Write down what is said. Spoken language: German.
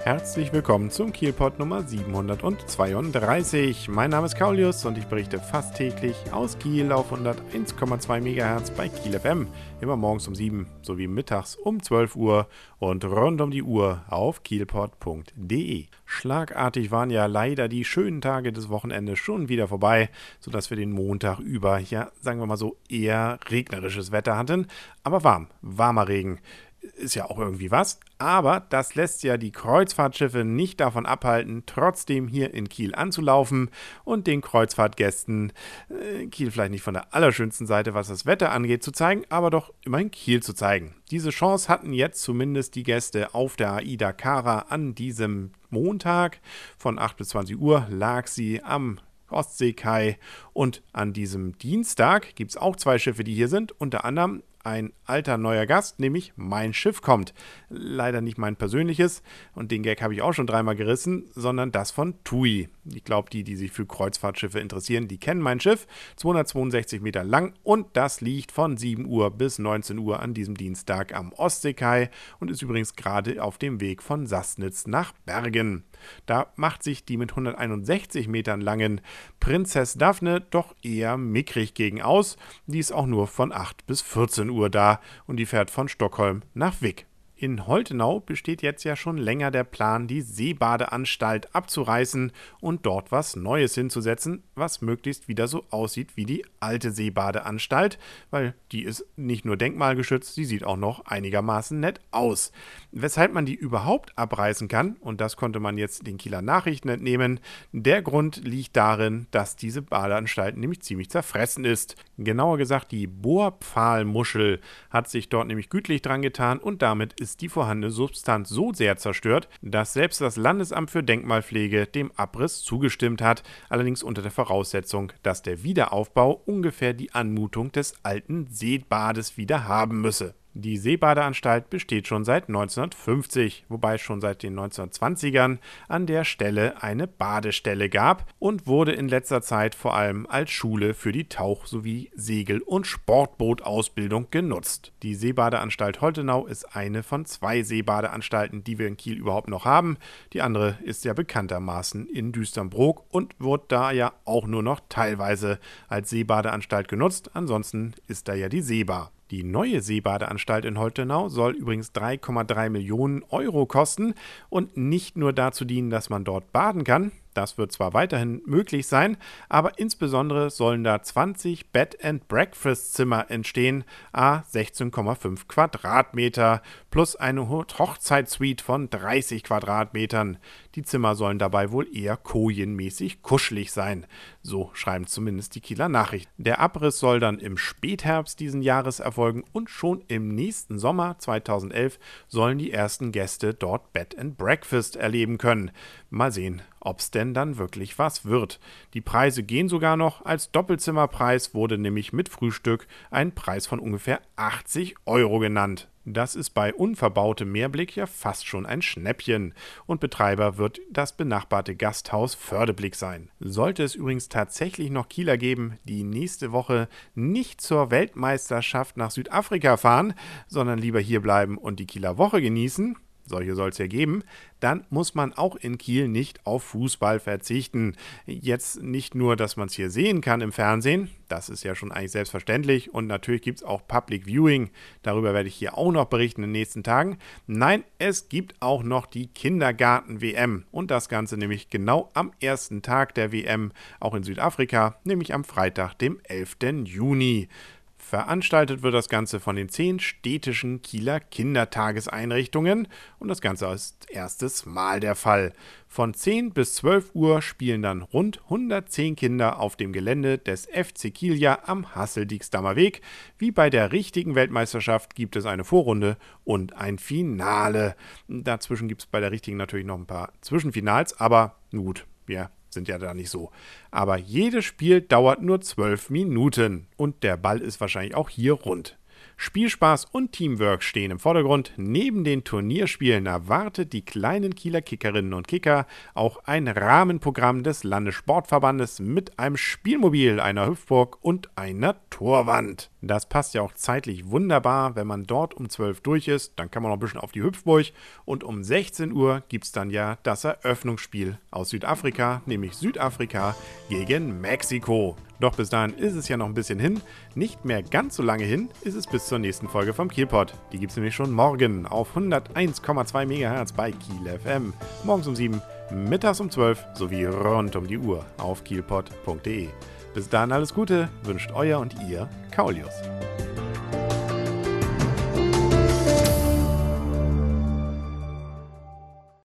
Herzlich willkommen zum Kielpot Nummer 732. Mein Name ist Kaulius und ich berichte fast täglich aus Kiel auf 101,2 MHz bei Kiel FM. Immer morgens um 7 sowie mittags um 12 Uhr und rund um die Uhr auf kielpot.de. Schlagartig waren ja leider die schönen Tage des Wochenendes schon wieder vorbei, sodass wir den Montag über, ja, sagen wir mal so, eher regnerisches Wetter hatten. Aber warmer Regen. Ist ja auch irgendwie was, aber das lässt ja die Kreuzfahrtschiffe nicht davon abhalten, trotzdem hier in Kiel anzulaufen und den Kreuzfahrtgästen Kiel vielleicht nicht von der allerschönsten Seite, was das Wetter angeht, zu zeigen, aber doch immerhin Kiel zu zeigen. Diese Chance hatten jetzt zumindest die Gäste auf der AIDA Cara an diesem Montag. Von 8 bis 20 Uhr lag sie am Ostseekai und an diesem Dienstag gibt es auch 2 Schiffe, die hier sind, unter anderem ein alter neuer Gast, nämlich Mein Schiff kommt. Leider nicht mein persönliches, und den Gag habe ich auch schon 3-mal gerissen, sondern das von TUI. Ich glaube, die sich für Kreuzfahrtschiffe interessieren, die kennen Mein Schiff. 262 Meter lang und das liegt von 7 Uhr bis 19 Uhr an diesem Dienstag am Ostseekai und ist übrigens gerade auf dem Weg von Sassnitz nach Bergen. Da macht sich die mit 161 Metern langen Prinzess Daphne doch eher mickrig gegen aus. Die ist auch nur von 8 bis 14 Uhr da und die fährt von Stockholm nach Wick. In Holtenau besteht jetzt ja schon länger der Plan, die Seebadeanstalt abzureißen und dort was Neues hinzusetzen, was möglichst wieder so aussieht wie die alte Seebadeanstalt, weil die ist nicht nur denkmalgeschützt, sie sieht auch noch einigermaßen nett aus. Weshalb man die überhaupt abreißen kann, und das konnte man jetzt den Kieler Nachrichten entnehmen, der Grund liegt darin, dass diese Badeanstalt nämlich ziemlich zerfressen ist. Genauer gesagt, die Bohrpfahlmuschel hat sich dort nämlich gütlich dran getan und damit ist die vorhandene Substanz so sehr zerstört, dass selbst das Landesamt für Denkmalpflege dem Abriss zugestimmt hat, allerdings unter der Voraussetzung, dass der Wiederaufbau ungefähr die Anmutung des alten Seebades wieder haben müsse. Die Seebadeanstalt besteht schon seit 1950, wobei es schon seit den 1920ern an der Stelle eine Badestelle gab und wurde in letzter Zeit vor allem als Schule für die Tauch- sowie Segel- und Sportbootausbildung genutzt. Die Seebadeanstalt Holtenau ist eine von 2 Seebadeanstalten, die wir in Kiel überhaupt noch haben. Die andere ist ja bekanntermaßen in Düsternbrook und wird da ja auch nur noch teilweise als Seebadeanstalt genutzt. Ansonsten ist da ja die Seebar. Die neue Seebadeanstalt in Holtenau soll übrigens 3,3 Millionen Euro kosten und nicht nur dazu dienen, dass man dort baden kann. Das wird zwar weiterhin möglich sein, aber insbesondere sollen da 20 Bed-and-Breakfast-Zimmer entstehen, 16,5 Quadratmeter, plus eine Hochzeitssuite von 30 Quadratmetern. Die Zimmer sollen dabei wohl eher kojenmäßig kuschelig sein. So schreiben zumindest die Kieler Nachrichten. Der Abriss soll dann im Spätherbst diesen Jahres erfolgen und schon im nächsten Sommer 2011 sollen die ersten Gäste dort Bed and Breakfast erleben können. Mal sehen, ob es denn dann wirklich was wird. Die Preise gehen sogar noch. Als Doppelzimmerpreis wurde nämlich mit Frühstück ein Preis von ungefähr 80 Euro genannt. Das ist bei unverbautem Meerblick ja fast schon ein Schnäppchen und Betreiber wird das benachbarte Gasthaus Fördeblick sein. Sollte es übrigens tatsächlich noch Kieler geben, die nächste Woche nicht zur Weltmeisterschaft nach Südafrika fahren, sondern lieber hier bleiben und die Kieler Woche genießen, solche soll es ja geben, dann muss man auch in Kiel nicht auf Fußball verzichten. Jetzt nicht nur, dass man es hier sehen kann im Fernsehen, das ist ja schon eigentlich selbstverständlich und natürlich gibt es auch Public Viewing, darüber werde ich hier auch noch berichten in den nächsten Tagen. Nein, es gibt auch noch die Kindergarten-WM und das Ganze nämlich genau am ersten Tag der WM, auch in Südafrika, nämlich am Freitag, dem 11. Juni. Veranstaltet wird das Ganze von den 10 städtischen Kieler Kindertageseinrichtungen und das Ganze ist erstes Mal der Fall. Von 10 bis 12 Uhr spielen dann rund 110 Kinder auf dem Gelände des FC Kielia am Hasseldicksdammer Weg. Wie bei der richtigen Weltmeisterschaft gibt es eine Vorrunde und ein Finale. Dazwischen gibt es bei der richtigen natürlich noch ein paar Zwischenfinals, aber gut, wir sind ja da nicht so. Aber jedes Spiel dauert nur 12 Minuten und der Ball ist wahrscheinlich auch hier rund. Spielspaß und Teamwork stehen im Vordergrund. Neben den Turnierspielen erwartet die kleinen Kieler Kickerinnen und Kicker auch ein Rahmenprogramm des Landessportverbandes mit einem Spielmobil, einer Hüpfburg und einer Torwand. Das passt ja auch zeitlich wunderbar, wenn man dort um 12 durch ist, dann kann man noch ein bisschen auf die Hüpfburg und um 16 Uhr gibt es dann ja das Eröffnungsspiel aus Südafrika, nämlich Südafrika gegen Mexiko. Doch bis dahin ist es ja noch ein bisschen hin. Nicht mehr ganz so lange hin ist es bis zur nächsten Folge vom Kielpot. Die gibt es nämlich schon morgen auf 101,2 MHz bei Kiel FM. Morgens um 7, mittags um 12 sowie rund um die Uhr auf kielpot.de. Bis dahin alles Gute, wünscht euer und ihr Kaulius.